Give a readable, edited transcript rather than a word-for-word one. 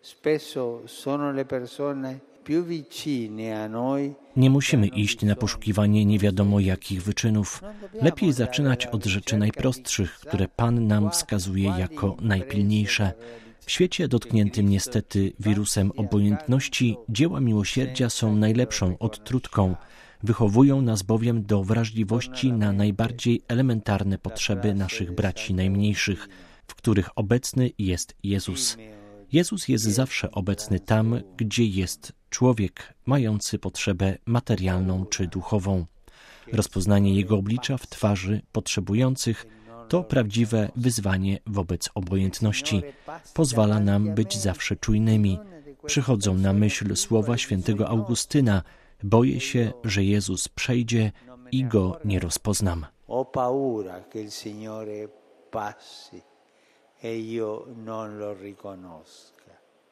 Spesso sono le persone più vicine a noi. Nie musimy iść na poszukiwanie nie wiadomo jakich wyczynów. Lepiej zaczynać od rzeczy najprostszych, które Pan nam wskazuje jako najpilniejsze. W świecie dotkniętym niestety wirusem obojętności dzieła miłosierdzia są najlepszą odtrutką. Wychowują nas bowiem do wrażliwości na najbardziej elementarne potrzeby naszych braci najmniejszych, w których obecny jest Jezus. Jezus jest zawsze obecny tam, gdzie jest człowiek mający potrzebę materialną czy duchową. Rozpoznanie Jego oblicza w twarzy potrzebujących to prawdziwe wyzwanie wobec obojętności. Pozwala nam być zawsze czujnymi. Przychodzą na myśl słowa świętego Augustyna: boję się, że Jezus przejdzie i Go nie rozpoznam. Ho paura che il Signore passi e io non lo riconosca.